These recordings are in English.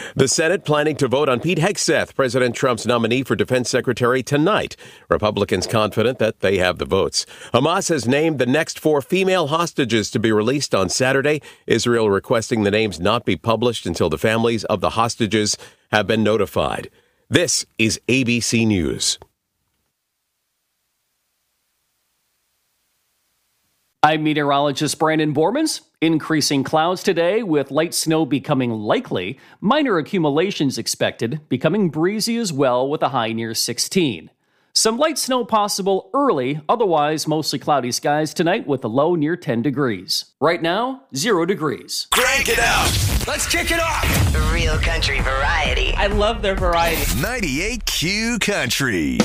The Senate planning to vote on Pete Hegseth, President Trump's nominee for defense secretary, tonight. Republicans confident that they have the votes. Hamas has named the next 4 female hostages to be released on Saturday. Israel requesting the names not be published until the families of the hostages have been notified. This is ABC News. I'm meteorologist Brandon Bormans. Increasing clouds today with light snow becoming likely. Minor accumulations expected, becoming breezy as well with a high near 16. Some light snow possible early, otherwise mostly cloudy skies tonight with a low near 10 degrees. Right now, 0 degrees. Crank it up. Let's kick it off. Real country variety. I love their variety. 98Q Country.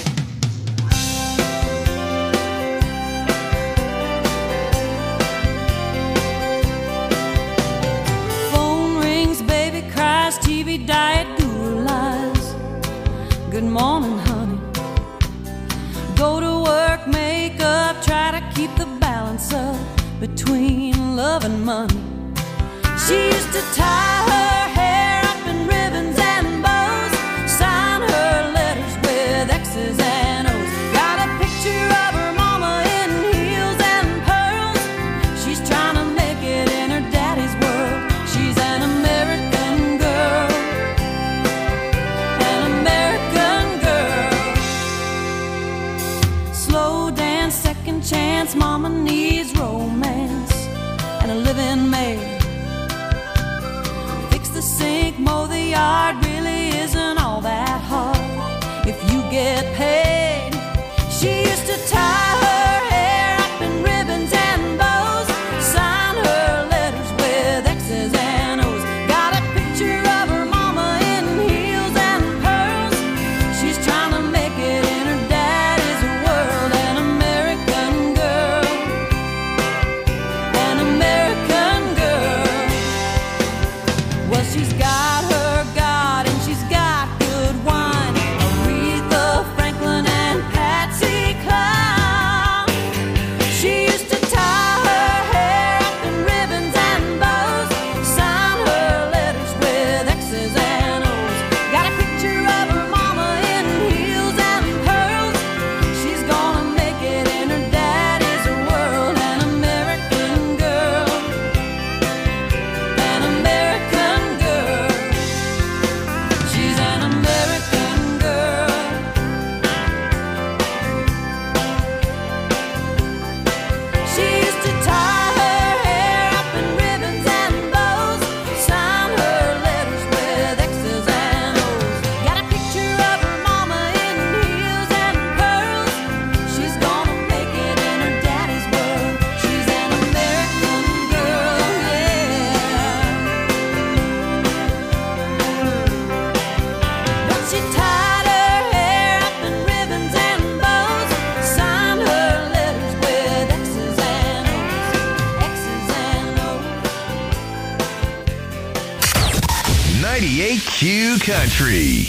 TV diet guru lies. Good morning, honey. Go to work, make up, try to keep the balance up between love and money. She used to tie her hair up in ribbons and bows, sign her letters with X's and O's. Got a picture of her mama in heels and pearls. She's trying to make it in her daddy's world. She's an American chance. Mama needs romance and a living maid. Fix the sink, mow the yard, really isn't all that hard if you get paid. She used to tie her hair up in ribbons and bows, sign her letters with X's and O's. Got a picture of her mama in heels and pearls. She's trying to make it in her daddy's world. An American girl, an American girl. Well, she's got her God and she's got good wine. Aretha Franklin and Patsy Cline. She used to tie her hair up in ribbons and bows, sign her letters with X's and O's. Got a picture of her mama in heels and pearls. She's gonna make it in her daddy's world. An American girl, an American girl. She's an American girl. She used to tie her hair up in ribbons and bows, sign her letters with X's and O's. Got a picture of her mama in heels and pearls. She's gonna make it in her daddy's world. She's an American girl, yeah. But she tied her hair up in ribbons and bows, signed her letters with X's and O's, X's and O's. 98Q Country.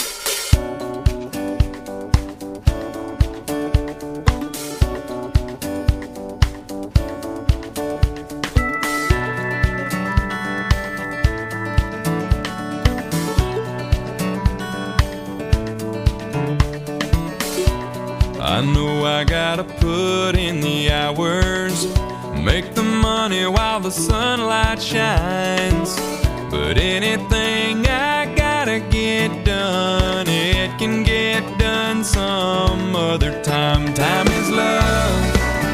I know I gotta put in the hours, make the money while the sunlight shines. But anything I gotta get done, it can get done some other time. Time is love,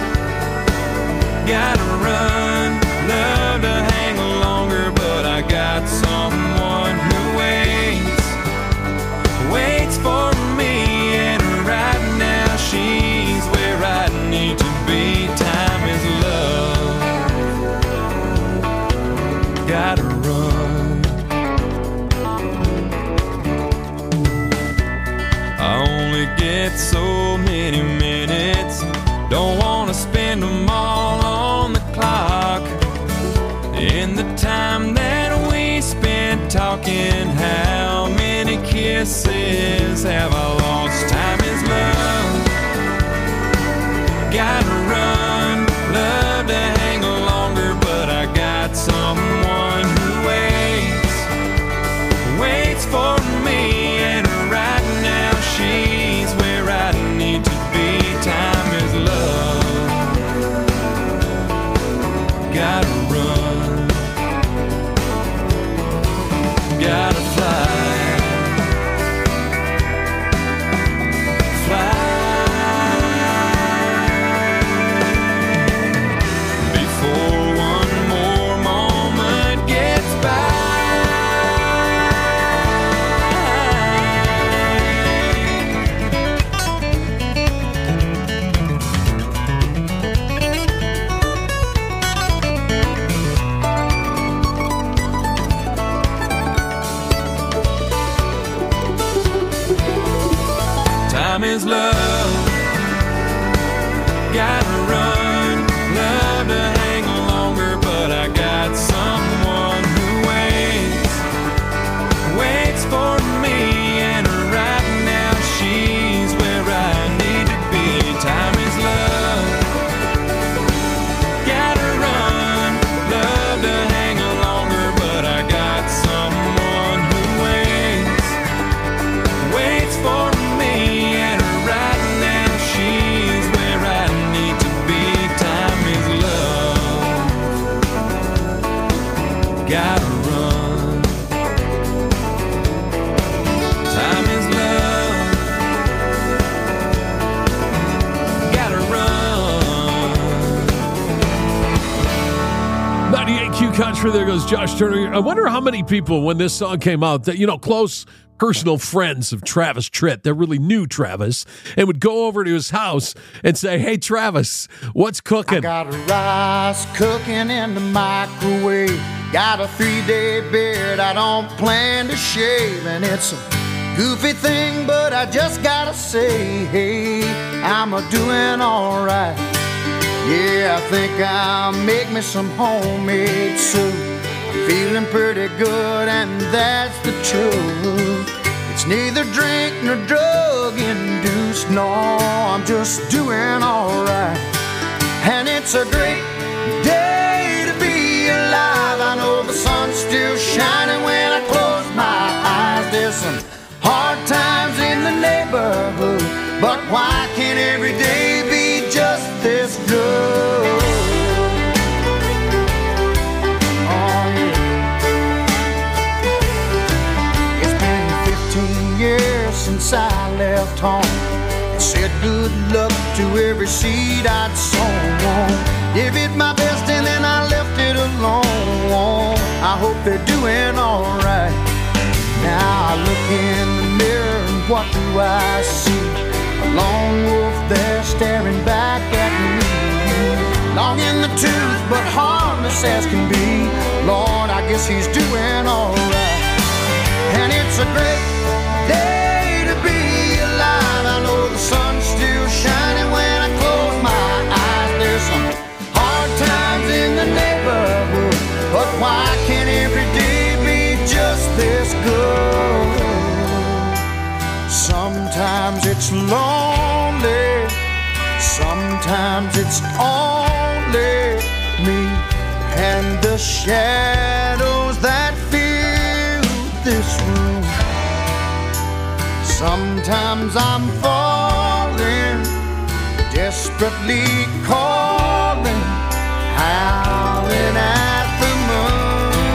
gotta run, love to hang longer, but I got someone who waits for me, and right now she's where I need to be. Time is love, gotta run. I only get so many minutes, don't wanna spend them all on the clock. In the time that we spent talking, how many kisses have I lost? Time is love, gotta run, love to hang longer, but I got someone who waits waits for me, and right now she's where I need to be. Time is love. Gotta run. Gotta fly. Time is love. Gotta run. Love to hang longer, but I got someone who waits for me, and right now she's where I need to be. Time is love. Gotta run. Love to hang longer, but I got someone who waits for me, and right now she's where I need to be. Time is love. Gotta run. Time is love. Gotta run. 98Q Country, there goes Josh Turner. I wonder how many people, when this song came out, that, close personal friends of Travis Tritt that really knew Travis and would go over to his house and say, "Hey, Travis, what's cooking?" I got rice cooking in the microwave. Got a 3-day beard I don't plan to shave. And it's a goofy thing, but I just gotta say, hey, I'm a-doing all right. Yeah, I think I'll make me some homemade soup. I'm feeling pretty good, and that's the truth. It's neither drink nor drug induced. No, I'm just doing all right. And it's a great day to be alive. I know the sun's still shining when I close my eyes. There's some hard times in the neighborhood, but why can't every day be just this good? Oh yeah. It's been 15 years since I left home. Said good luck to every seed I'd sown. Give it my best and then I left it alone. I hope they're doing alright. Now I look in the mirror and what do I see? A lone wolf there staring back at me. Long in the tooth but harmless as can be. Lord, I guess he's doing alright. And it's a great day to be alive. I know the sun's still shining when I close my eyes. There's some hard times in the neighborhood, but why can't every day be just this good? Sometimes it's lonely, sometimes it's only me and the shadows that fill this room. Sometimes I'm falling, desperately calling, howling at the moon.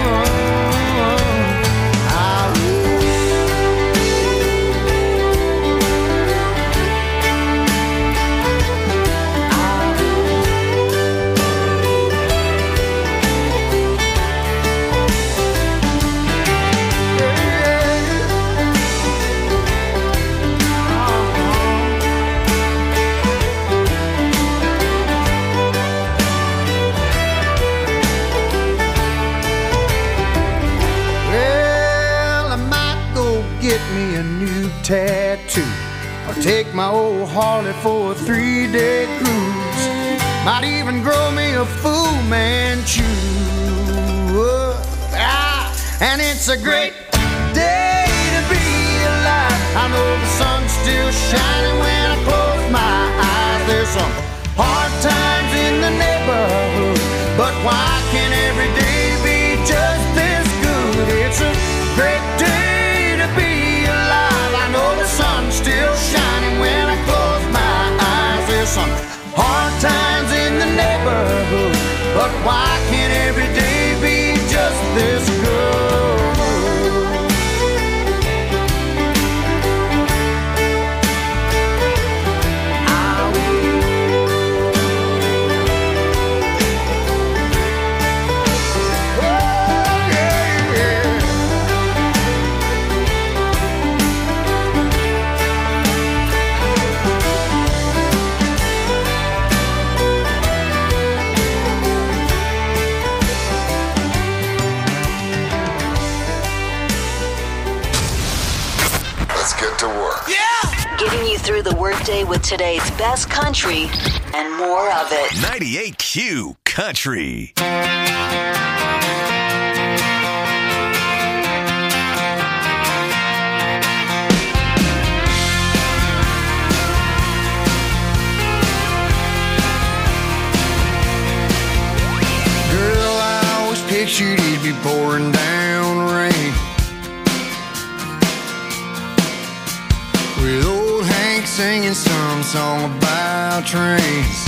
Tattoo, or take my old Harley for a 3-day cruise. Might even grow me a Fu Manchu. And it's a great day to be alive. I know the sun's still shining when I close my eyes. There's some hard times in the neighborhood, but why can't every day be just this good? It's a great day to But why can't every day be just this good? Getting you through the workday with today's best country and more of it. 98Q Country. Girl, I always pictured it'd be pouring down rain, with old Hank singing some song about trains.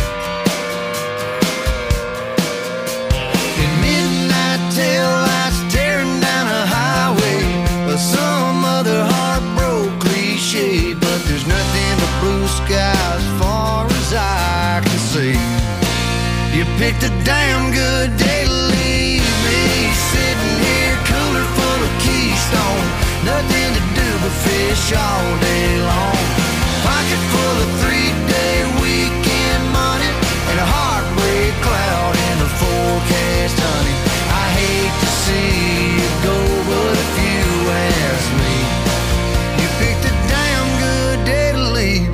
And midnight tail lights tearing down a highway, or some other heartbroken cliche. But there's nothing but blue skies as far as I can see. You picked a damn good day to leave me, sitting here cooler full of Keystone. Nothing to do but fish all day long. Pocket full of 3-day weekend money, and a heartbreak cloud in the forecast, honey. I hate to see you go, but if you ask me, you picked a damn good day to leave.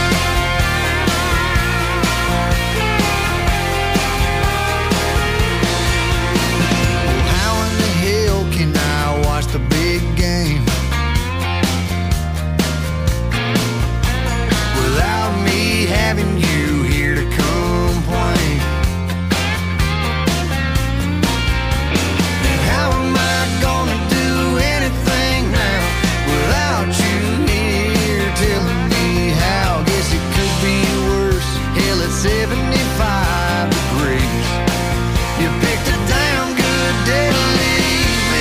The big game without me having you here to complain. And how am I gonna do anything now without you here telling me how? Guess it could be worse. Hell, it's 75 degrees. You picked a damn good day to leave.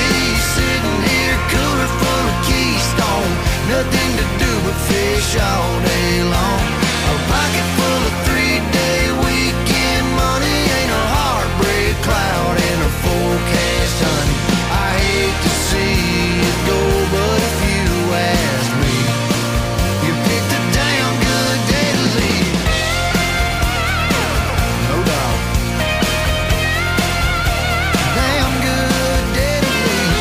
Nothing to do but fish all day long. A pocket full of 3-day weekend money, ain't a heartbreak cloud in a forecast, honey. I hate to see it go, but if you ask me, you picked a damn good day to leave. No doubt. Damn good day to leave.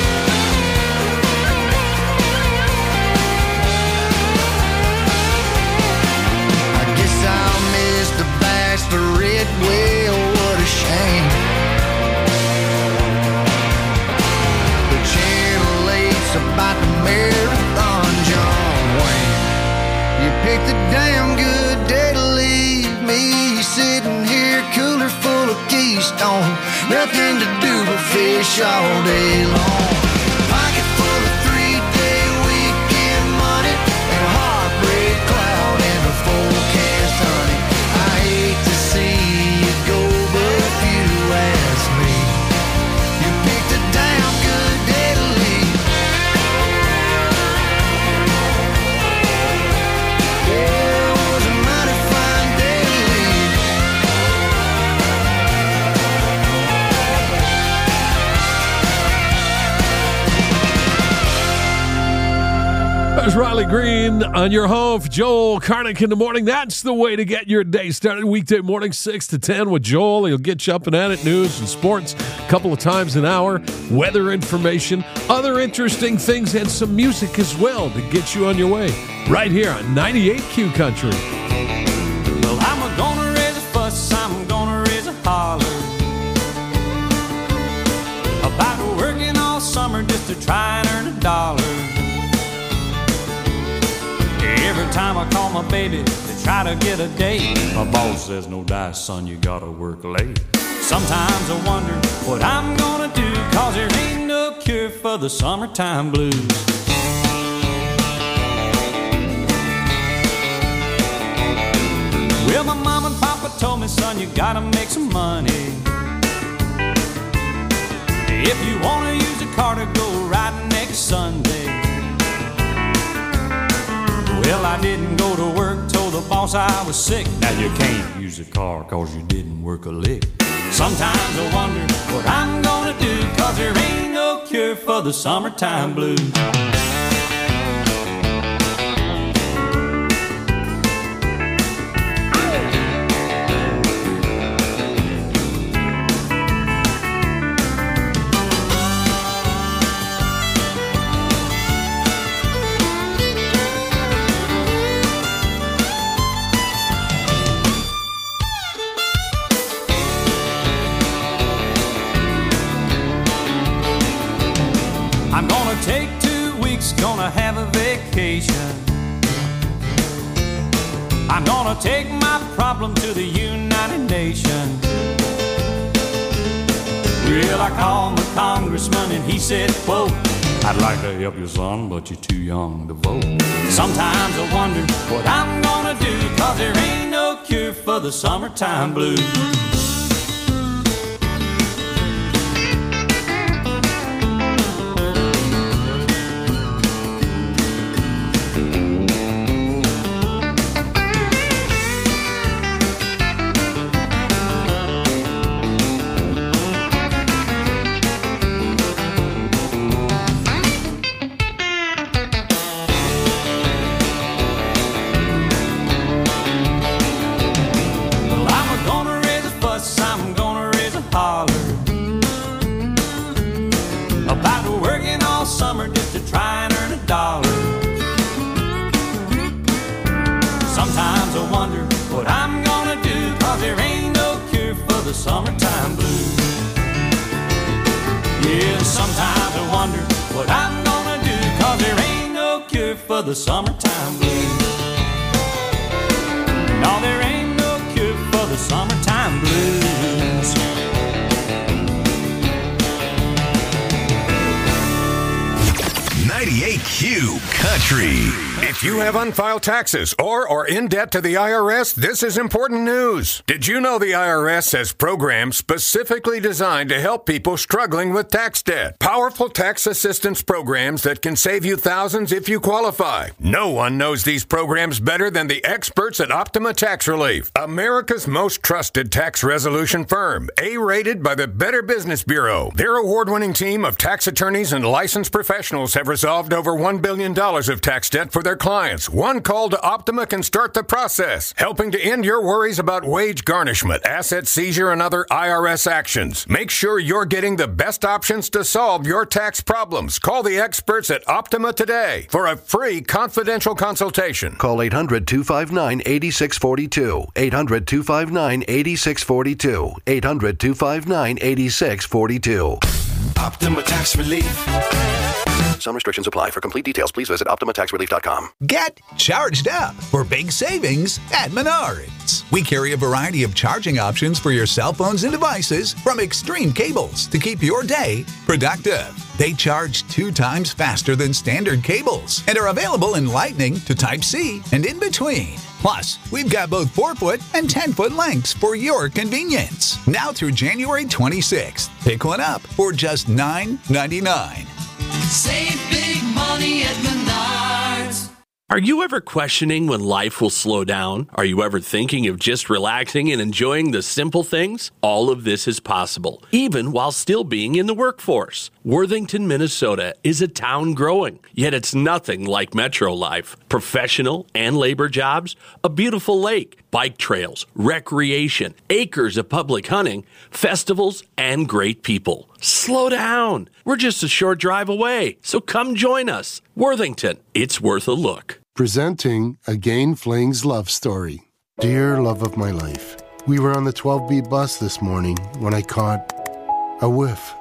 I'll miss the bachelorette, well, what a shame. The Channel 8's about the marathon, John Wayne. You picked a damn good day to leave me, sitting here cooler full of Keystone. Nothing to do but fish all day long. Pocket full of 3-day weekend money, and a heartbreak cloud in the forecast. Honey, I hate to see you go, but if you ask me, you picked a damn good day to leave. Yeah, it was a mighty fine day to leave. There's Riley Green on your home for Joel Karnick in the morning. That's the way to get your day started. Weekday morning, 6 to 10 with Joel. He'll get you up and at it. News and sports a couple of times an hour. Weather information, other interesting things, and some music as well to get you on your way. Right here on 98Q Country. Well, I'm gonna raise a fuss. I'm gonna raise a holler about working all summer just to try and earn $1. Every time I call my baby to try to get a date, my boss says, no dice, son, you gotta work late. Sometimes I wonder what I'm gonna do, cause there ain't no cure for the summertime blues. Well, my mom and papa told me, son, you gotta make some money. If you want to use a car to go riding next Sunday. Well, I didn't go to work, told the boss I was sick. Now you can't use a car cause you didn't work a lick. Sometimes I wonder what I'm gonna do, cause there ain't no cure for the summertime blues. I'm gonna take 2 weeks, gonna have a vacation. I'm gonna take my problem to the United Nations. Well, I called my congressman and he said, quote, I'd like to help you, son, but you're too young to vote. Sometimes I wonder what I'm gonna do, cause there ain't no cure for the summertime blues. About working all summer just to try and earn $1. Sometimes I wonder what I'm gonna do, cause there ain't no cure for the summertime blues. Yeah, sometimes I wonder what I'm gonna do, cause there ain't no cure for the summertime blues. No, there ain't no cure for the summertime blues. 98Q Country. If you have unfiled taxes or are in debt to the IRS, this is important news. Did you know the IRS has programs specifically designed to help people struggling with tax debt? Powerful tax assistance programs that can save you thousands if you qualify. No one knows these programs better than the experts at Optima Tax Relief, America's most trusted tax resolution firm, A-rated by the Better Business Bureau. Their award-winning team of tax attorneys and licensed professionals have resolved over $1 billion of tax debt for their clients. One call to Optima can start the process, helping to end your worries about wage garnishment, asset seizure, and other IRS actions. Make sure you're getting the best options to solve your tax problems. Call the experts at Optima today for a free confidential consultation. Call 800-259-8642. 800-259-8642. 800-259-8642. Optima Tax Relief. Some restrictions apply. For complete details, please visit OptimaTaxRelief.com. Get charged up for big savings at Menards. We carry a variety of charging options for your cell phones and devices, from Extreme cables to keep your day productive. They charge 2 times faster than standard cables and are available in Lightning to Type-C and in between. Plus, we've got both 4-foot and 10-foot lengths for your convenience. Now through January 26th. Pick one up for just $9.99. Save big money at Menards. Are you ever questioning when life will slow down? Are you ever thinking of just relaxing and enjoying the simple things? All of this is possible, even while still being in the workforce. Worthington, Minnesota is a town growing, yet it's nothing like metro life. Professional and labor jobs, a beautiful lake, bike trails, recreation, acres of public hunting, festivals, and great people. Slow down. We're just a short drive away, so come join us. Worthington, it's worth a look. Presenting a Gain Flings love story. Dear love of my life, we were on the 12B bus this morning when I caught a whiff.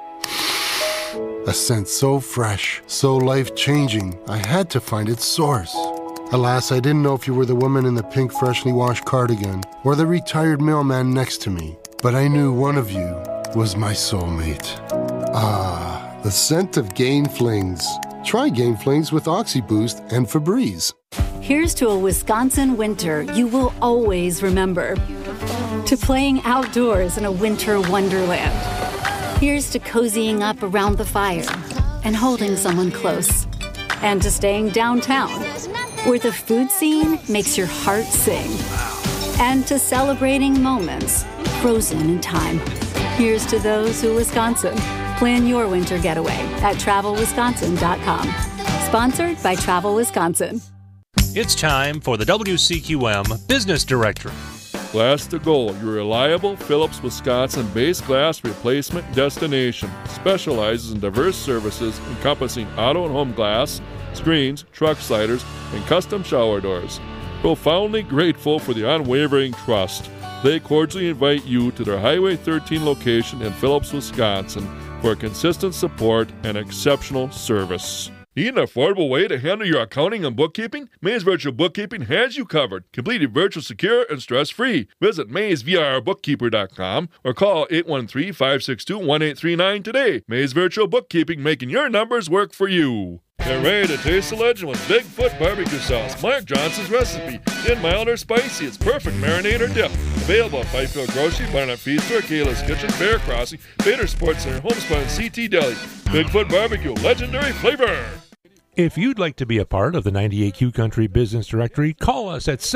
A scent so fresh, so life-changing, I had to find its source. Alas, I didn't know if you were the woman in the pink freshly washed cardigan or the retired mailman next to me, but I knew one of you was my soulmate. Ah, the scent of Gain Flings. Try Gain Flings with OxyBoost and Febreze. Here's to a Wisconsin winter you will always remember. To playing outdoors in a winter wonderland. Here's to cozying up around the fire and holding someone close. And to staying downtown, where the food scene makes your heart sing. And to celebrating moments frozen in time. Here's to those who Wisconsin. Plan your winter getaway at TravelWisconsin.com. Sponsored by Travel Wisconsin. It's time for the WCQM Business Directory. Glass to Go, your reliable Phillips, Wisconsin-based glass replacement destination. Specializes in diverse services encompassing auto and home glass, screens, truck sliders, and custom shower doors. Profoundly grateful for the unwavering trust, they cordially invite you to their Highway 13 location in Phillips, Wisconsin for consistent support and exceptional service. Need an affordable way to handle your accounting and bookkeeping? Maze Virtual Bookkeeping has you covered. Completely virtual, secure, and stress-free. Visit MazeVRBookkeeper.com or call 813-562-1839 today. Maze Virtual Bookkeeping, making your numbers work for you. Get ready to taste the legend with Bigfoot Barbecue Sauce, Mark Johnson's recipe. In mild or spicy, it's perfect marinade or dip. Available at Fifield Grocery, Barnett Feed Store, Kayla's Kitchen, Bear Crossing, Bader Sports Center, Homespun, and CT Deli. Bigfoot Barbecue, legendary flavor. If you'd like to be a part of the 98Q Country Business Directory, call us at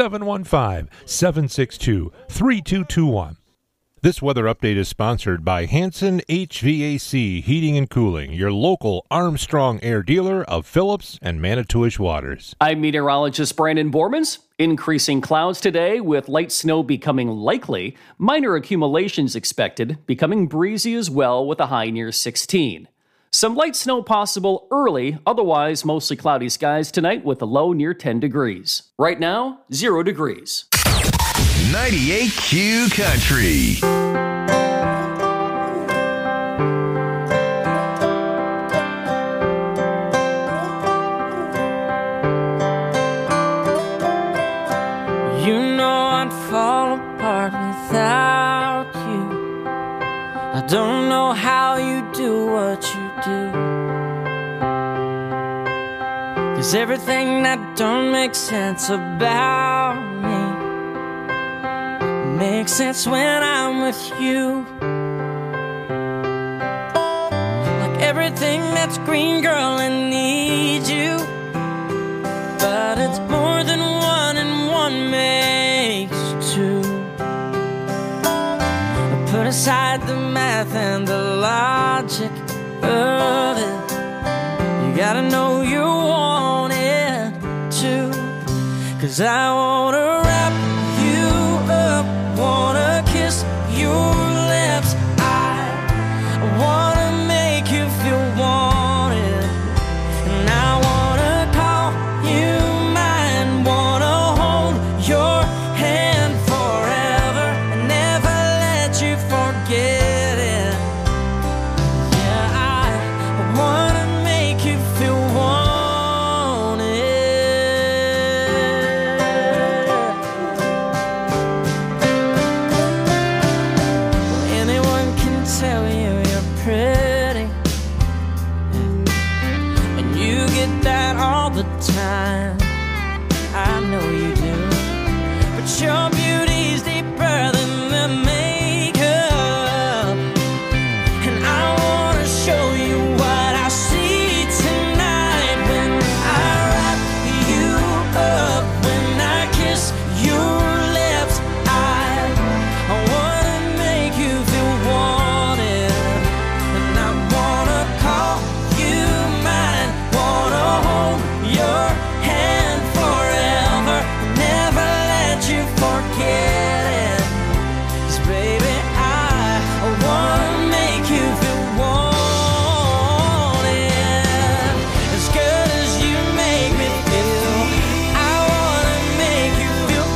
715-762-3221. This weather update is sponsored by Hanson HVAC Heating and Cooling, your local Armstrong Air dealer of Phillips and Manitowish waters. I'm meteorologist Brandon Bormans. Increasing clouds today with light snow becoming likely. Minor accumulations expected, becoming breezy as well with a high near 16. Some light snow possible early, otherwise mostly cloudy skies tonight with a low near 10 degrees. Right now, 0 degrees. 98Q Country. You know I'd fall apart without you. I don't know how you do what you do. 'Cause everything that don't make sense about me makes sense when I'm with you. Like everything that's green, girl, I need you. But it's more than one and one makes two. Put aside the math and the logic of it. You gotta know you want it too. 'Cause I wanna wrap you up, wanna kiss your lips. I wanna make you feel wanted. And I wanna call you mine, wanna hold your hand forever and never let you forget it. Yeah, I wanna make you feel wanted. Anyone can tell you you're pretty, and you get that all the time. I know you do, but your beauty's deeper than the makeup, and I wanna show you what I see tonight when I wrap you up, when I kiss your lips. I wanna make you feel wanted, and I wanna call you mine, wanna hold your hand forever, never let you forget it. 'Cause baby, I wanna make you feel wanted, as good as you make me feel. I wanna make you feel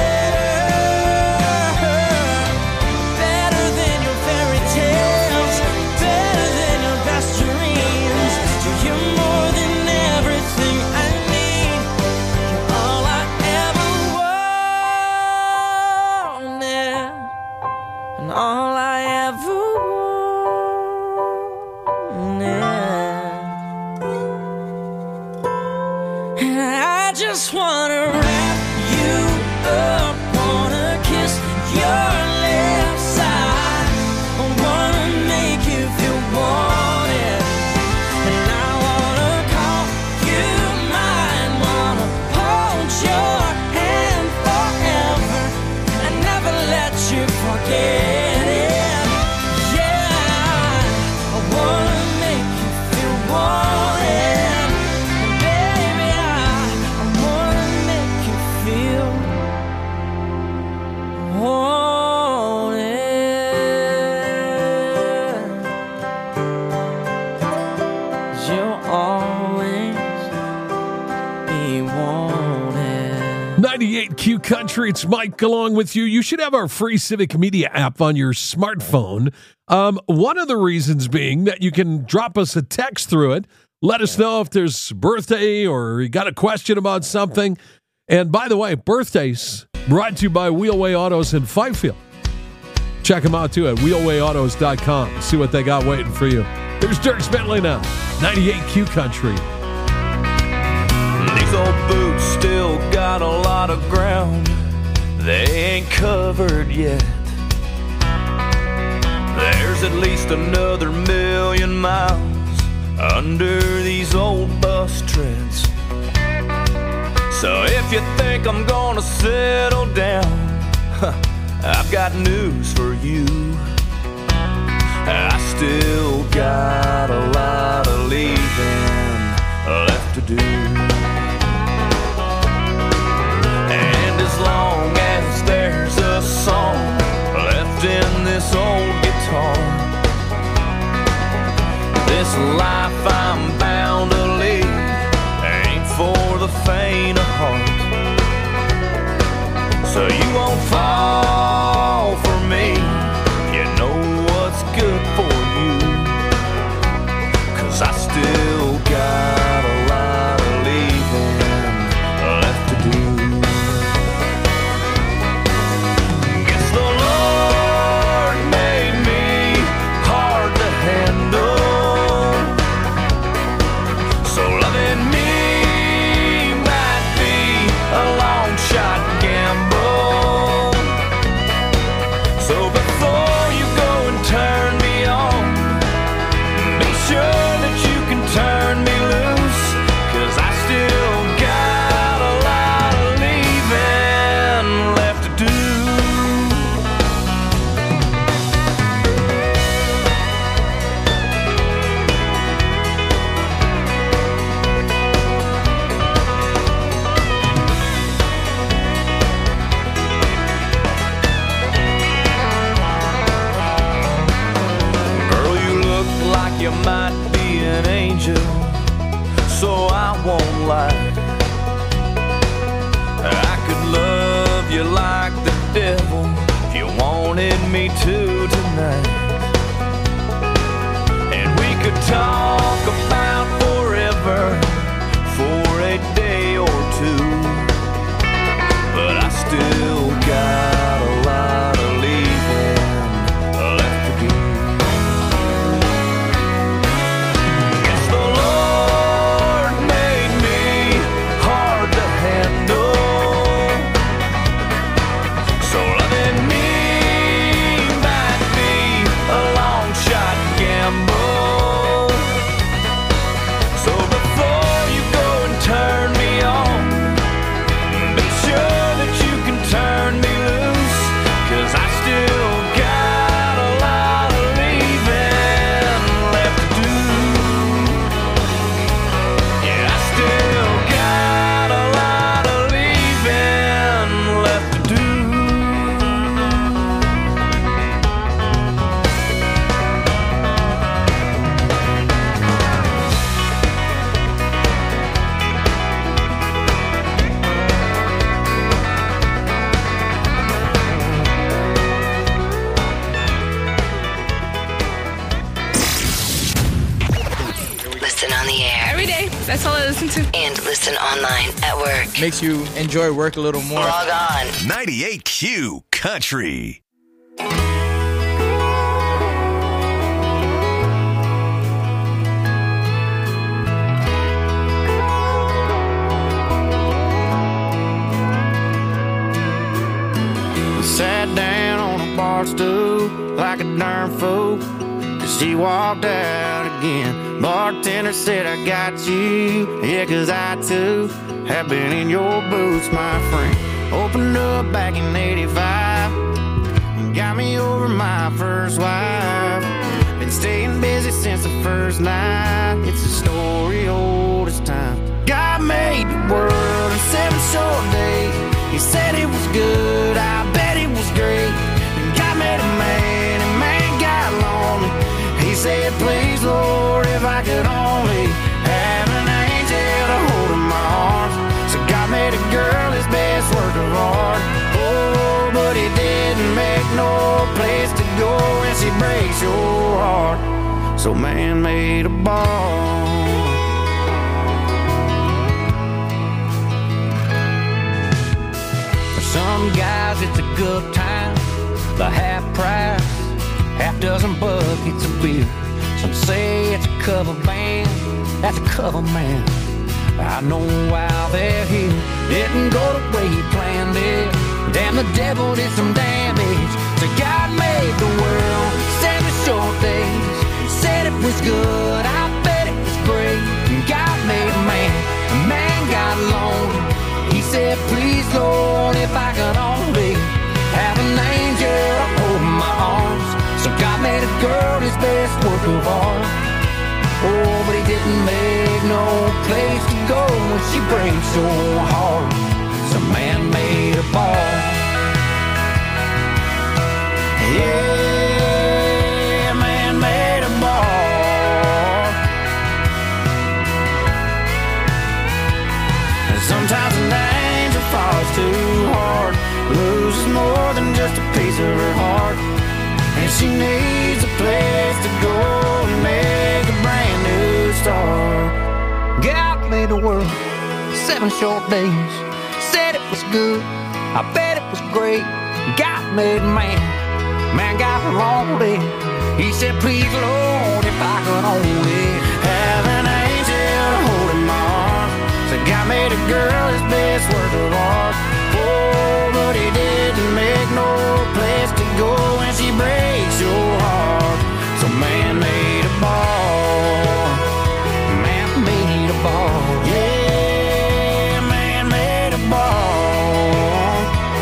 better, better than your fairy tales, better than your best dreams. You're more than everything I need. You're all I ever wanted, and all I ever wanted. And I just wanna wrap you up, wanna kiss your lips. I wanna make you 98Q Country. It's Mike along with you. You should have our free Civic Media app on your smartphone. One of the reasons being that you can drop us a text through it. Let us know if there's birthday or you got a question about something. And by the way, birthdays brought to you by Wheelway Autos in Fifield. Check them out too at wheelwayautos.com. See what they got waiting for you. Here's Dierks Bentley now. 98Q Country. These old boots still got a lot of ground they ain't covered yet. There's at least another 1,000,000 miles under these old bus treads. So if you think I'm gonna settle down, I've got news for you. I still got a lot of leaving left to do. And as long as there's a song left in this old guitar, this life I'm bound to lead ain't for the faint of heart. So you won't fall for me, you know what's good for you, 'cause I still got a lot of leaving left to do. Guess the Lord made me hard to handle, so loving me might be a long shot gamble. So before you go and turn me on, be sure that you can turn me loose, 'cause I still got a lot of leaving left to do. You might be an angel, so I won't lie. I could love you like the devil if you wanted me to tonight. And we could talk about forever for a day or two, but I still got a lot of leaving left to do. That's all I listen to. And listen online at work. Makes you enjoy work a little more. Log on. 98Q Country. Sat down on a bar stool like a darn fool. She walked out again. Bartender said, I got you. Yeah, 'cause I too have been in your boots, my friend. Opened up back in 85. Got me over my first wife. Been staying busy since the first night. It's a story old as time. God made the world in 7 short days. He said it was good, I bet it was great. And God made a man, and man got lonely. He said, please, Lord, if I could only have an angel to hold in my arms. So God made a girl his best work so man made a bar. For some guys it's a good time, the half price, half dozen buckets of beer. Some say it's a cover band, that's a cover man. I know why they're here. Didn't go the way he planned it. Damn, the devil did some damage. So God made the world 7 short days. Said it was good, I bet it was great. God made man, man got lonely. He said, please Lord, if I could only have an angel to hold my arms. So God made a girl his best work of art. Oh, but he didn't make no place to go when she prayed so hard. So man made a bar. Yeah, man made a bar. And sometimes an angel falls too hard, loses more than just a piece of her heart. And she needs a place to go and make a brand new start. God made the world 7 short days. Said it was good, I bet it was great. God made man, man got lonely. He said, please Lord, if I could only have an angel to hold in my arms. So God made a girl his best work of art. Oh, but he didn't make no place to go when she breaks your heart. So man made a bar. Man made a bar. Yeah, man made a bar.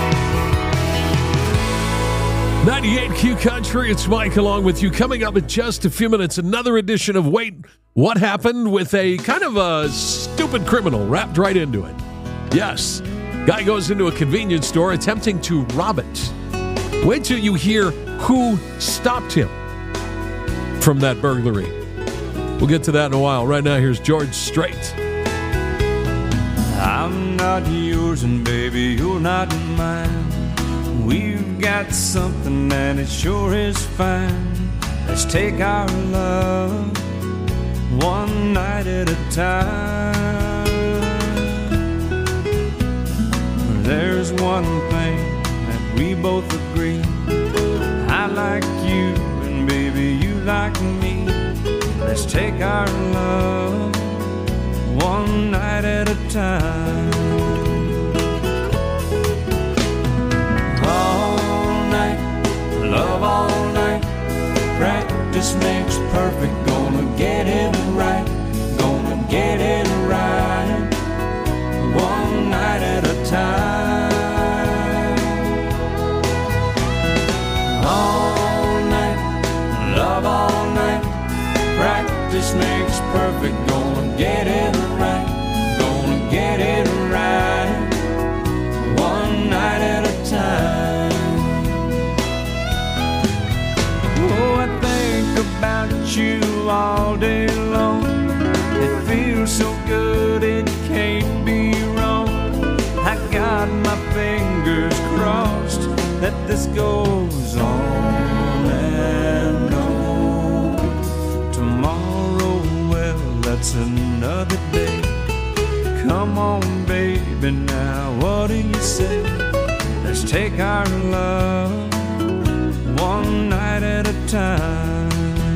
98Q Country, it's Mike along with you. Coming up in just a few minutes, another edition of Wait, What Happened, with a kind of a stupid criminal wrapped right into it. Yes, guy goes into a convenience store attempting to rob it. Wait till you hear who stopped him from that burglary. We'll get to that in a while. Right now, here's George Strait. I'm not yours and baby, you're not mine. We've got something and it sure is fine. Let's take our love one night at a time. There's one thing that we both agree. I like you and baby you like me. Let's take our love one night at a time. All night, love all night. Practice makes perfect. Gonna get it right. Gonna get it right. One night at a time. All night, love all night. Practice makes perfect. Gonna get it right. Gonna get it right. One night at a time. Oh, I think about you all day long. It feels so good, it can't be wrong. I got my fingers crossed that this goes on and on. Tomorrow, well, that's another day. Come on, baby, now what do you say? Let's take our love one night at a time.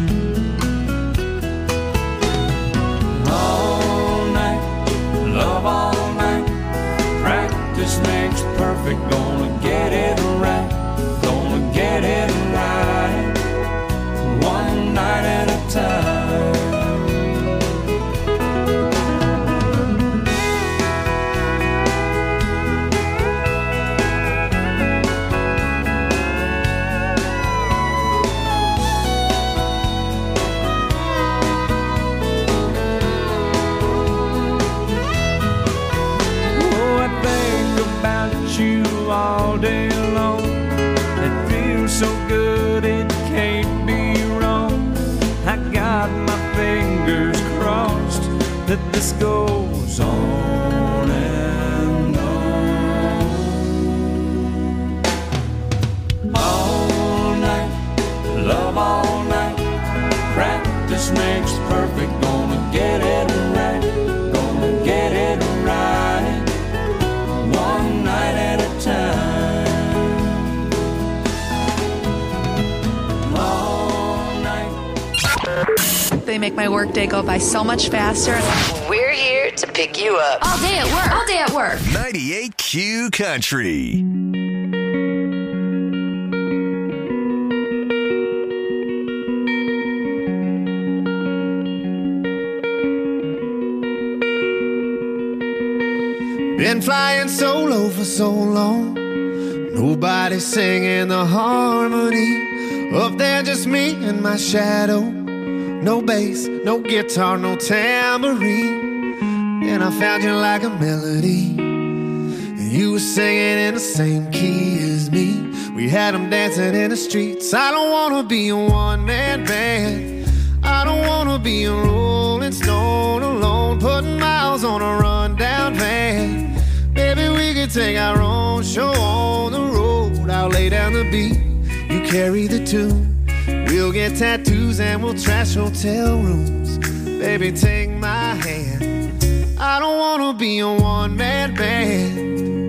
All night, love all night. Practice makes perfect. Gonna get it right. Gonna get it right. One night at a time. You all day long. It feels so good, it can't be wrong. I got my fingers crossed that this goes on and on. All night, love all night. Practice make my workday go by so much faster. We're here to pick you up. All day at work. All day at work. 98Q Country. Been flying solo for so long, nobody singing the harmony. Up there just me and my shadow. No bass, no guitar, no tambourine. And I found you like a melody, and you were singing in the same key as me. We had them dancing in the streets. I don't wanna be a one-man band. I don't wanna be a Rolling Stone alone, putting miles on a rundown van. Baby, we could take our own show on the road. I'll lay down the beat, you carry the tune. We'll get tattoos and we'll trash hotel rooms. Baby, take my hand. I don't wanna be a one-man band.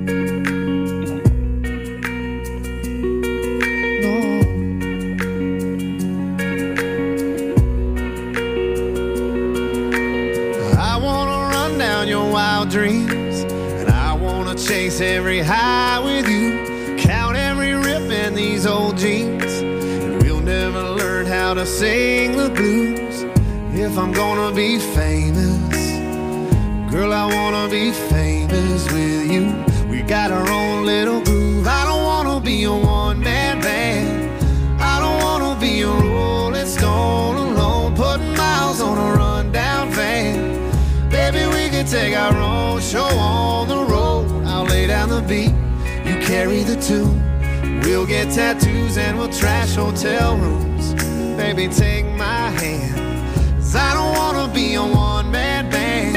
Dreams, and I wanna chase every high with you, count every rip in these old jeans, and we'll never learn how to sing the blues. If I'm gonna be famous, girl, I wanna be famous with you. We got our own little groove. I don't wanna be a one-man band. I don't wanna be a Rolling Stone alone, putting miles on a rundown van. Baby, we could take our own show on the road. I'll lay down the beat, you carry the tune. We'll get tattoos and we'll trash hotel rooms. Baby, take my hand, 'cause I don't wanna be a one-man band.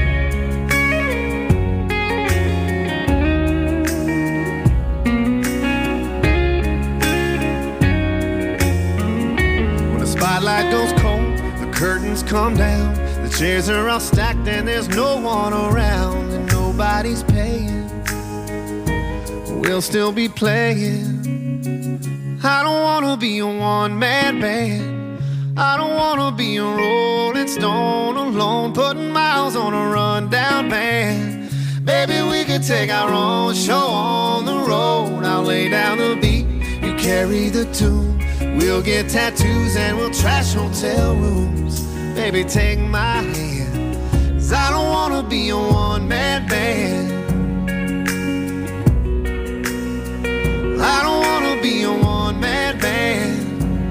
When the spotlight goes cold, the curtains come down. The chairs are all stacked and there's no one around, and nobody's paying. We'll still be playing. I don't wanna be a one-man band. I don't wanna be a Rolling Stone alone, putting miles on a rundown van. Baby, we could take our own show on the road. I'll lay down the beat, you carry the tune. We'll get tattoos and we'll trash hotel rooms. Baby, take my hand, 'cause I don't wanna be a one-man band. I don't wanna be a one-man band.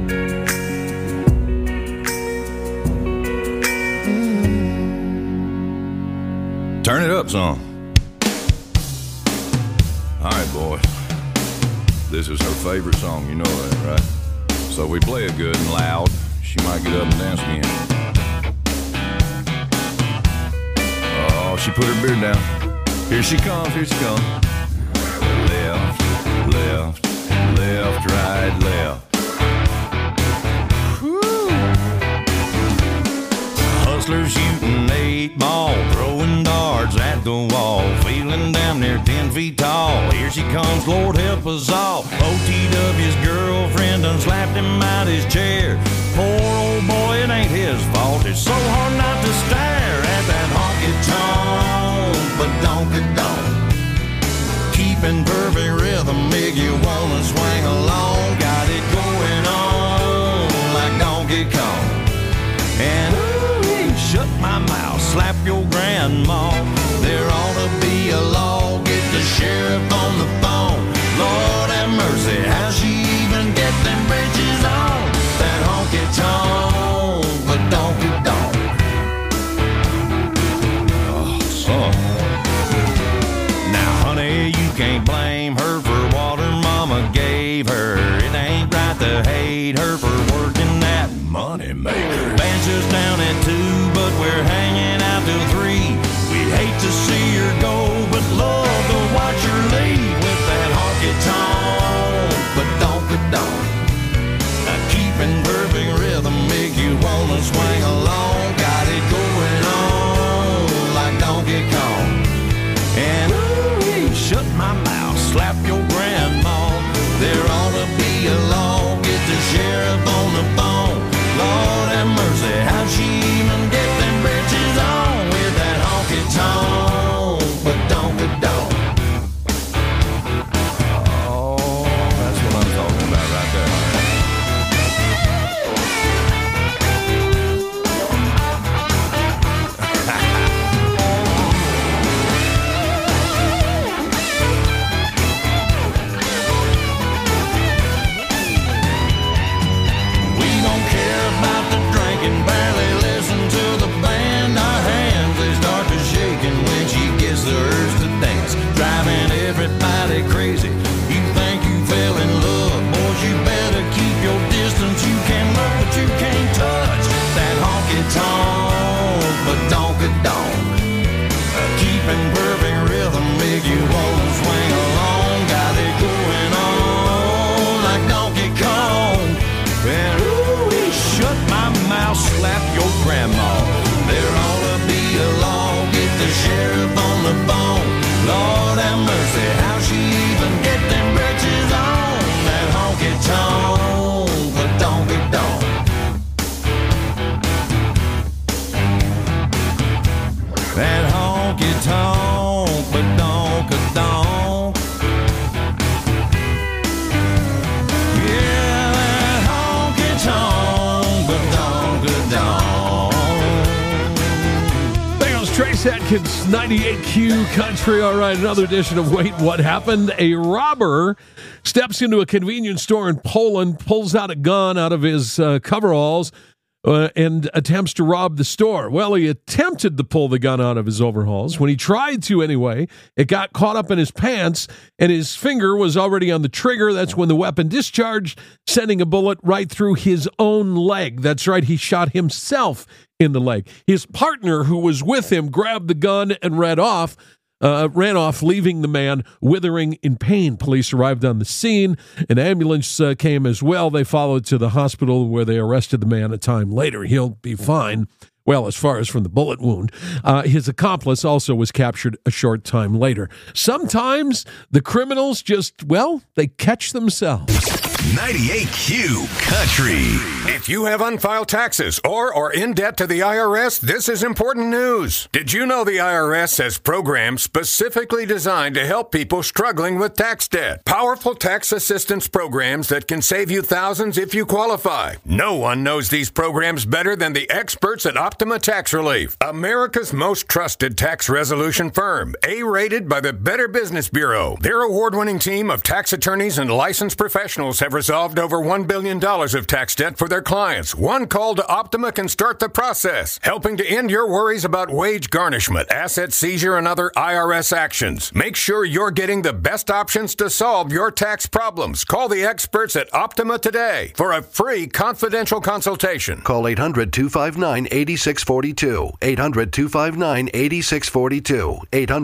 Turn it up some. All right, boys. This is her favorite song, you know that, right? So we play it good and loud. She might get up and dance again. Oh, she put her beard down. Here she comes, here she comes. Left, left, left, right, left. Woo. Hustlers shooting 8-ball, throwing darts at the wall, feeling damn near 10 feet tall. Here she comes, Lord help us all. OTW's girlfriend done slapped him out his chair. Poor old boy, it ain't his fault. It's so hard not to stare at that honky-tonk, but donk-a-donk. Keeping perfect rhythm, make you wanna swing along. Got it going on like Donkey Kong. And ooh, shut my mouth, slap your grandma. There ought to be a law, get the sheriff on the phone. Lord have mercy, how'd she even get them bridges on? That honky-tonk, but donk-a-donk. Oh, son. Now, honey, you can't blame her for what her mama gave her. It ain't right to hate her for working that money maker. Band's just down at 2, but we're hanging out till 3. We'd hate to see her go, but love to watch her leave with that honky-tonk, but donk-a-donk. Keeping perfect rhythm, make you wanna swing along. Got it going on like Donkey Kong. And ooh, shut my mouth, slap your grandma. There ought to be a law, get the sheriff on the phone. Lord Lord have mercy, how'd she even get them britches on with that honky tonk, but don't. Oh, that's what I'm talking about right there. Barely listen to the band. Our hands, they start to shaking when she gets the urge to dance, driving everybody crazy. You think you fell in love, boys, you better keep your distance. You can look, but you can't touch that honky-tonk, but donk-a-donk. Keeping perfect rhythm make you wanna swing along. Got it going on like Donkey Kong. And ooh, shut my mouth, slap your grandma. There ought to be a law, get the sheriff on the phone. Lord have mercy, how she even get them britches on that honky-tonk, but donk-a-donk. That honky-tonk, but donk-a-donk. Yeah, that honky-tonk, but donk-a-donk. There goes Trace Atkins, 98Q Country. All right, another edition of Wait, What Happened? A robber steps into a convenience store in Poland, pulls out a gun out of his coveralls, and attempts to rob the store. Well, he attempted to pull the gun out of his overalls. When he tried to anyway, it got caught up in his pants, and his finger was already on the trigger. That's when the weapon discharged, sending a bullet right through his own leg. That's right, he shot himself in the leg. His partner, who was with him, grabbed the gun and ran off, leaving the man withering in pain. Police arrived on the scene. An ambulance came as well. They followed to the hospital where they arrested the man a time later. He'll be fine. Well, as far as from the bullet wound. His accomplice also was captured a short time later. Sometimes the criminals just, well, they catch themselves. 98Q Country. If you have unfiled taxes or are in debt to the IRS, this is important news. Did you know the IRS has programs specifically designed to help people struggling with tax debt? Powerful tax assistance programs that can save you thousands if you qualify. No one knows these programs better than the experts at Optima Tax Relief, America's most trusted tax resolution firm, A-rated by the Better Business Bureau. Their award-winning team of tax attorneys and licensed professionals have resolved over $1 billion of tax debt for their clients. One call to Optima can start the process, helping to end your worries about wage garnishment, asset seizure, and other IRS actions. Make sure you're getting the best options to solve your tax problems. Call the experts at Optima today for a free confidential consultation. Call 800-259-8642. 800-259-8642.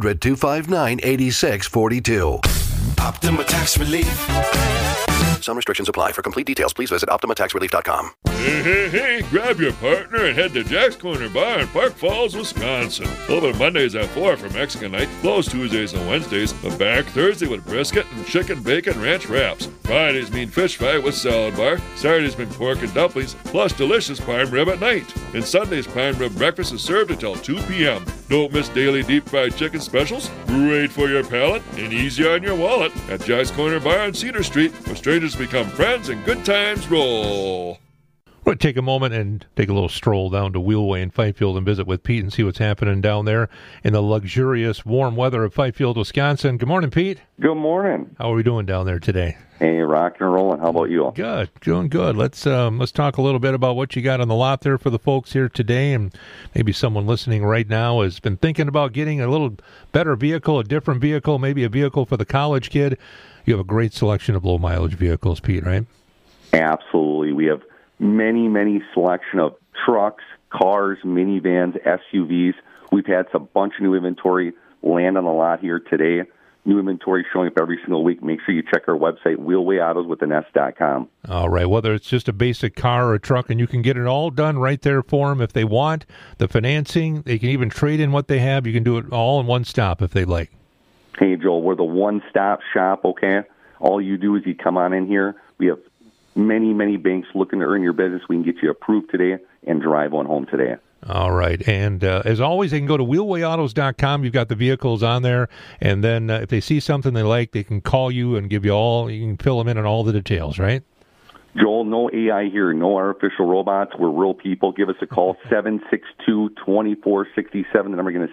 800-259-8642. Optima Tax Relief. Some restrictions apply. For complete details, please visit OptimaTaxRelief.com. Hey, grab your partner and head to Jack's Corner Bar in Park Falls, Wisconsin. Open Mondays at 4 for Mexican night, closed Tuesdays and Wednesdays, but back Thursday with brisket and chicken bacon ranch wraps. Fridays mean fish fry with salad bar. Saturdays mean pork and dumplings, plus delicious prime rib at night. And Sundays, prime rib breakfast is served until 2 p.m. Don't miss daily deep fried chicken specials. Great for your palate and easy on your wallet at Jack's Corner Bar on Cedar Street, where strangers become friends and good times roll. We're going to take a moment and take a little stroll down to Wheelway in Fifield and visit with Pete and see what's happening down there in the luxurious warm weather of Fifield, Wisconsin. Good morning, Pete. Good morning. How are we doing down there today? Hey, rock and rolling. How about you? Good, doing good. Let's talk a little bit about what you got on the lot there for the folks here today, and maybe someone listening right now has been thinking about getting a little better vehicle, a different vehicle, maybe a vehicle for the college kid. You have a great selection of low mileage vehicles, Pete, right? Absolutely. We have many selection of trucks, cars, minivans, SUVs. We've had some bunch of new inventory land on the lot here today. New inventory showing up every single week. Make sure you check our website, wheelwayautoswithans.com. All right. Whether it's just a basic car or a truck, and you can get it all done right there for them if they want. The financing, they can even trade in what they have. You can do it all in one stop if they like. Hey, Joel, we're the one-stop shop, okay? All you do is you come on in here. We have many, many banks looking to earn your business. We can get you approved today and drive one home today. All right. And as always, they can go to wheelwayautos.com. You've got the vehicles on there. And then if they see something they like, they can call you and give you you can fill them in on all the details, right? Joel, no AI here, no artificial robots. We're real people. Give us a call, 762-2467. The number again is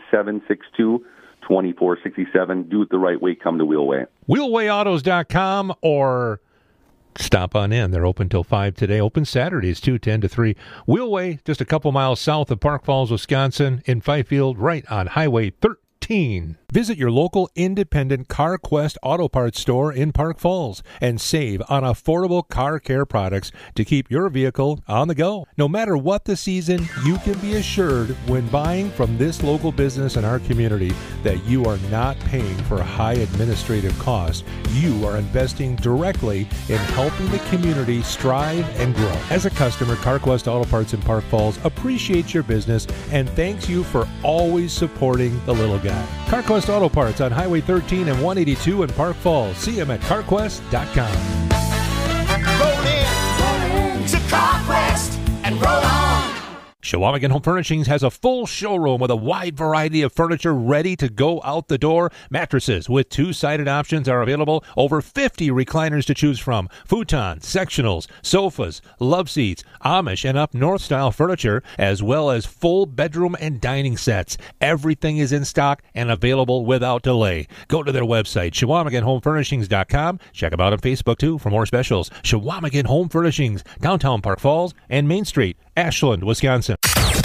762-2467. Do it the right way. Come to Wheelway. Wheelwayautos.com or stop on in. They're open till 5 today. Open Saturdays, 2, 10 to 3. Wheelway, just a couple miles south of Park Falls, Wisconsin, in Fifield, right on Highway 13. Visit your local independent CarQuest Auto Parts store in Park Falls and save on affordable car care products to keep your vehicle on the go. No matter what the season, you can be assured when buying from this local business in our community that you are not paying for high administrative costs. You are investing directly in helping the community strive and grow. As a customer, CarQuest Auto Parts in Park Falls appreciates your business and thanks you for always supporting the little guy. CarQuest Auto Parts on Highway 13 and 182 in Park Falls. See them at CarQuest.com. Roll in to CarQuest and roll on. Chequamegon Home Furnishings has a full showroom with a wide variety of furniture ready to go out the door. Mattresses with two-sided options are available. Over 50 recliners to choose from. Futons, sectionals, sofas, love seats, Amish and up north style furniture, as well as full bedroom and dining sets. Everything is in stock and available without delay. Go to their website, ChequamegonHomeFurnishings.com. Check them out on Facebook, too, for more specials. Chequamegon Home Furnishings, downtown Park Falls and Main Street, Ashland, Wisconsin.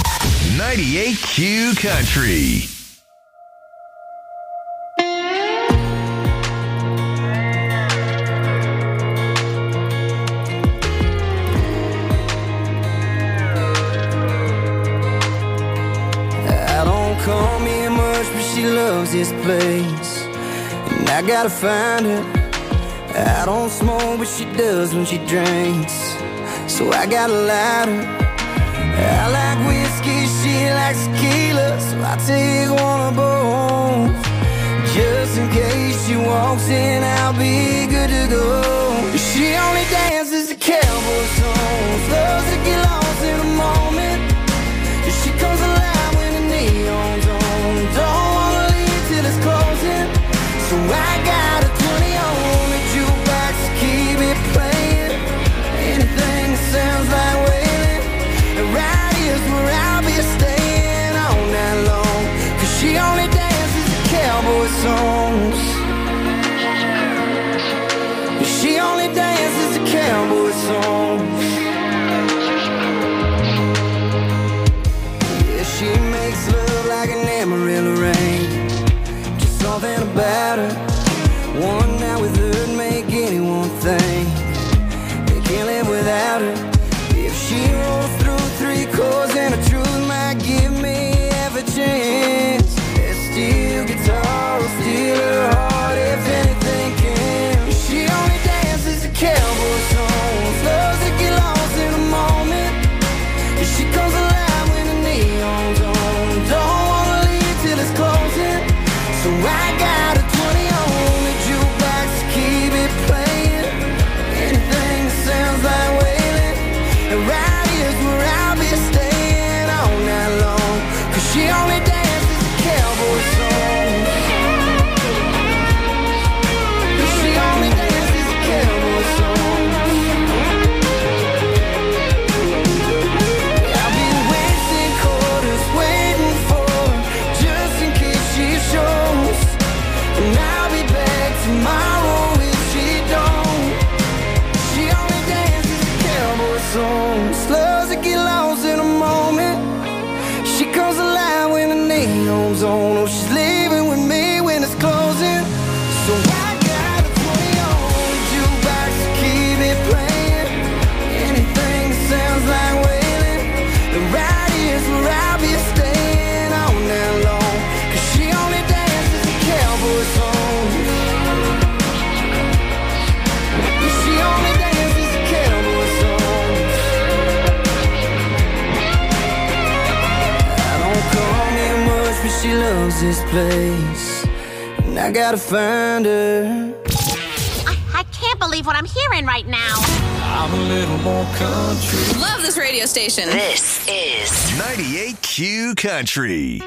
98Q Country. I don't come here much, but she loves this place, and I gotta find her. I don't smoke, but she does when she drinks, so I gotta light her. I like whiskey, she likes tequila, so I take one of both. Just in case she walks in, I'll be good to go. She only dances to cowboy songs, loves to get lost in a moment. She comes alive when the neon's on, don't wanna leave till it's closing. So I got a 20 on the jukebox to keep it playing. Anything that sounds like wailing, right here's where I'll be staying all night long. Cause she only dances to cowboy songs. She only dances to cowboy songs. Yeah, she makes love like an Amarillo rain. Just something about her. One night with her would make anyone think they can't live without her. If she rolls through 3 chords and the truth might give me half a chance, that steel guitar will steal her heart if anything can. She only dances to cowboy songs, loves to get lost in a moment. She comes alive when the neon's on, don't wanna leave till it's closing. So I got a 20 on the jukebox to keep it playing. Anything that sounds like wailing, and right here's where I'll be staying all night long. Cause she only dances to cowboy songs. She only dances to cowboy songs. I've been wasting quarters waiting for her, just in case she shows. And I'll be back tomorrow if she don't. She only dances to cowboy songs, loves to get lost in a moment. She comes alive when the neon's on. Oh, she's leaving with me when it's closing. So I got a 20 on the jukebox to keep it playing. Anything that sounds like wailing, and right here's where I'll be staying all night long. Cause she only dances to cowboy songs. She only dances to cowboy songs. I don't come here much, but she loves this place, and I gotta find her. I can't believe what I'm hearing right now. I'm a little more country. Love this radio station. This is 98Q Country.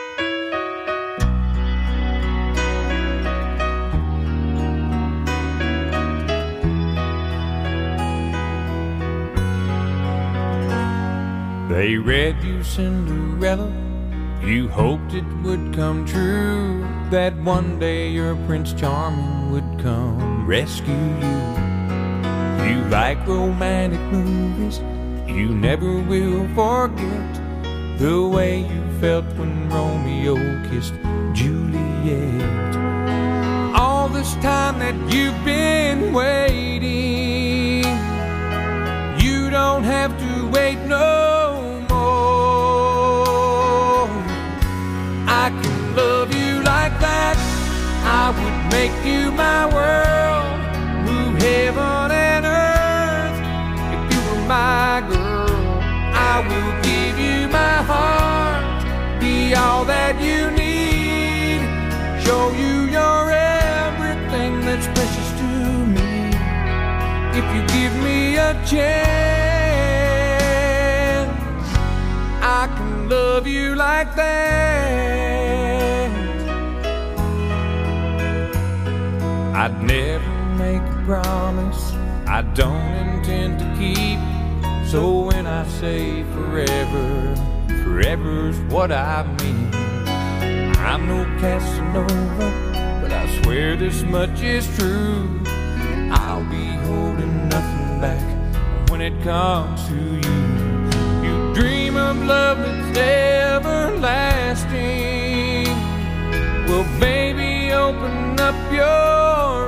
They read you Cinderella, you hoped it would come true, that one day your Prince Charming would come rescue you. You like romantic movies, you never will forget the way you felt when Romeo kissed Juliet. All this time that you've been waiting, you don't have to wait no more. I can love you like that, I would make you my world, move heaven and earth. If you were my girl, I will give you my heart, be all that you need, show you you're everything that's precious to me. If you give me a chance, I can love you like that. I'd never make a promise I don't intend to keep. So when I say forever, forever's what I mean. I'm no Casanova, but I swear this much is true. I'll be holding nothing back when it comes to you. You dream of love that's everlasting. Well, baby, open up your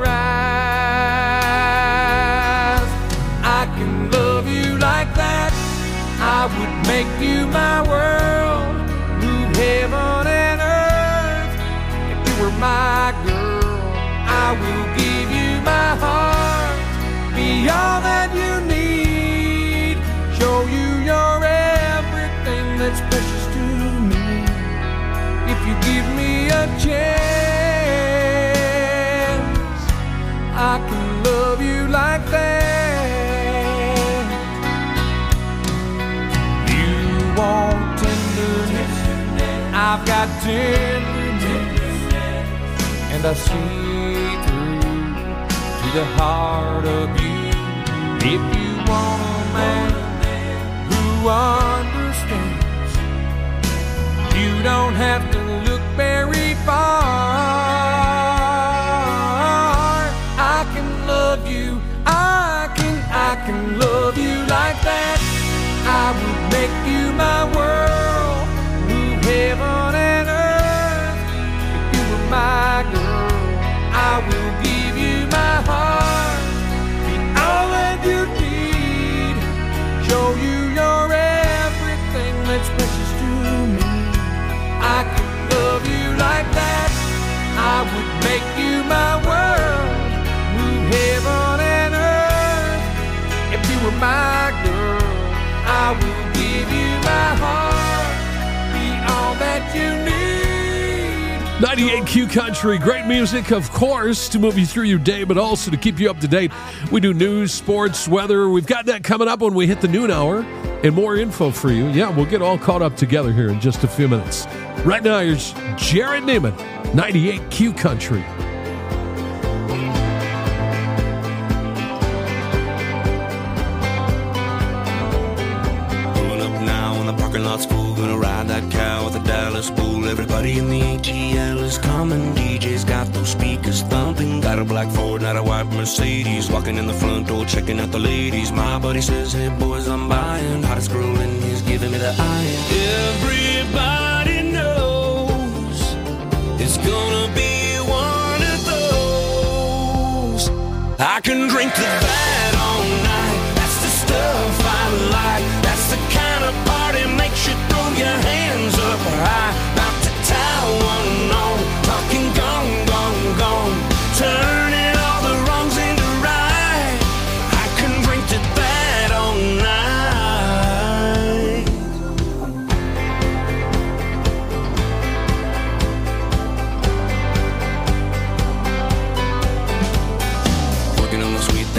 eyes. I can love you like that, I would make you my world, move heaven and earth. If you were my girl, I will give you my heart, be all that you need, show you you're everything that's precious to me. If you give me a chance, I can love you like that. You want tenderness, I've got tenderness, and I see through to the heart of you. If you want a man who understands, you don't have to look very far. I can love you, I can love you like that. I would make you my world, move heaven and earth. If you were my girl, I will give you my heart, be all that you need, show you you're everything that's precious to me. I can love you like that, I would make you my world, move heaven and earth. If you were my girl, I will give you my heart, be all that you need. 98Q Country, great music, of course, to move you through your day, but also to keep you up to date. We do news, sports, weather. We've got that coming up when we hit the noon hour, and more info for you. Yeah, we'll get all caught up together here in just a few minutes. Right now, here's Jared Neiman, 98Q Country. Pulling up now in the parking lot's full, gonna ride that cow with a Dallas bull. Everybody in the ATL is coming, DJ's got those speakers thumping. Got a black Ford, not a white Mercedes, walking in the front door, checking out the ladies. My buddy says, hey boys, I'm buying, hottest girl in he's giving me the eye. Everybody knows it's gonna be one of those. I can drink to that all night, that's the stuff I like. That's the kind of party makes you throw your hands up high. About to tie one on, talking gone, gone, gone, turning all the wrongs into right. I can drink to that all night.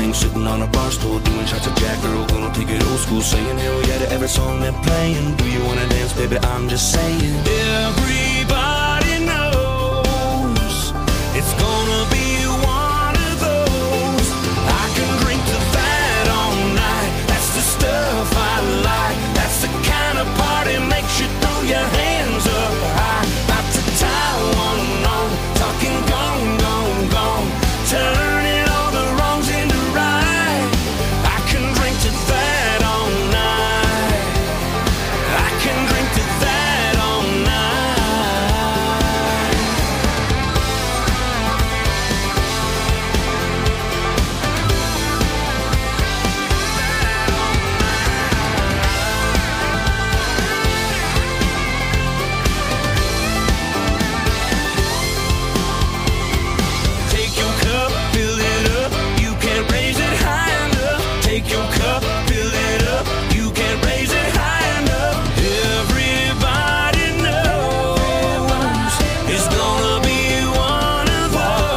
thing, sitting on a bar stool, doing shots of Jack. Girl, gonna take it old school, saying hell yeah to every song they're playing. Do you wanna dance, baby? I'm just saying. Everybody knows it's gonna be one of those. I can drink to that all night. That's the stuff I like. That's the kind of party makes you throw your hands up high. About to tie one on, talking gone, gone, gone. Turning all the wrongs into right. I can drink to that all night. I can drink to that all night. Take your cup, fill it up. You can't raise it high enough. Take your cup, fill it up. You can't raise it high enough. Everybody knows it's gonna be one of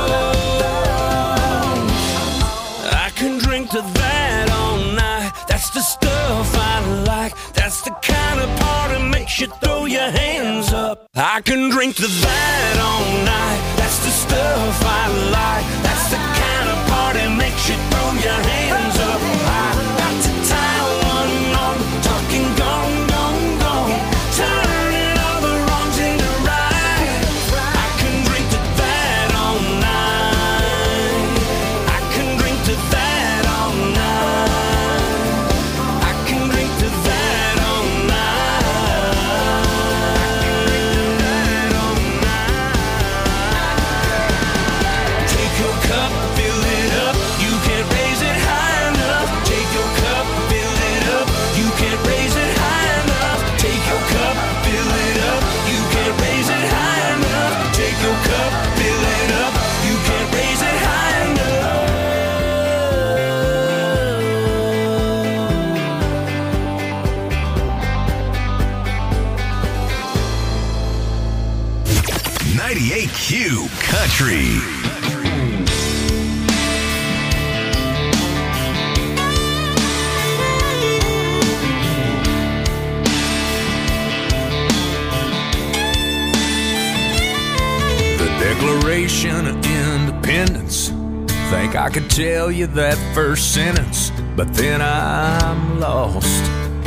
those. I can drink to that all night. That's the stuff I like. That's the kind of party makes you throw your hands up. I can drink to that all night. That's the stuff I like. That's the kind of party makes you throw your hands up. I got to tie one on, talking gone, gone, gone. Turning all the wrongs into right. I can drink to that all night. I can drink to that all night. I can drink to that all night. Take your cup, fill it up. You can't raise it high enough. Take your cup, fill it up. You can't raise it high enough. Take your cup, fill it up. You can't raise it high enough. Take your cup, fill it up. You can't raise it high enough. 98Q Country. The Declaration of Independence. Think I could tell you that first sentence, but then I'm lost.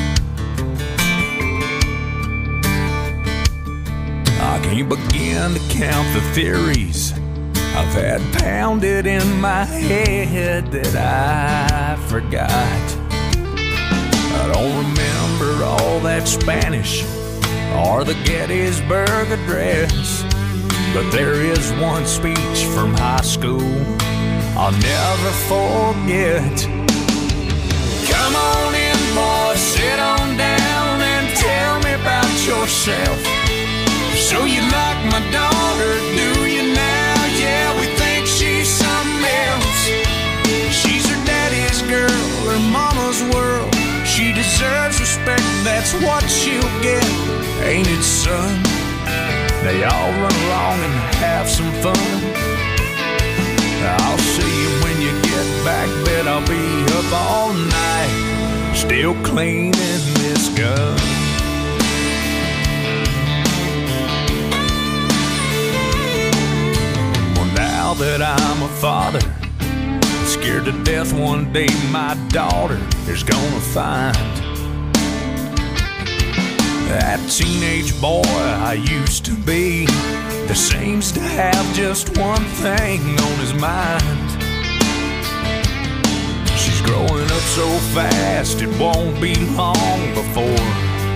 I can't begin to count the theories I've had pounded in my head that I forgot. I don't remember all that Spanish or the Gettysburg Address, but there is one speech from high school I'll never forget. Come on in, boy, sit on down and tell me about yourself. So you like my daughter, do you now? Yeah, we think she's something else. She's her daddy's girl, her mama's world. She deserves respect, that's what she'll get. Ain't it, son? They all run along and have some fun. I'll see you when you get back, bet I'll be up all night, still cleaning this gun. Now that I'm a father, scared to death one day my daughter is gonna find that teenage boy I used to be that seems to have just one thing on his mind. She's growing up so fast it won't be long before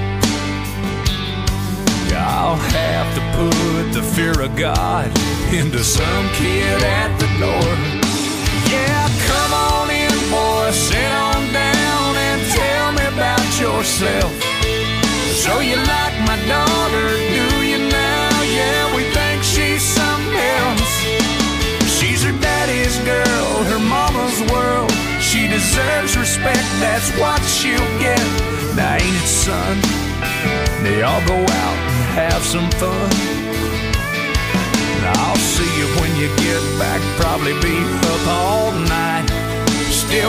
I'll have to put the fear of God into some kid at the door. Yeah, come on in, boy, sit on down and tell me about yourself. So you like my daughter, do you now? Yeah, we think she's something else. She's her daddy's girl, her mama's world. She deserves respect, that's what she'll get. Now ain't it, son? They all go out and have some fun. Now I'll see you when you get back, probably be up all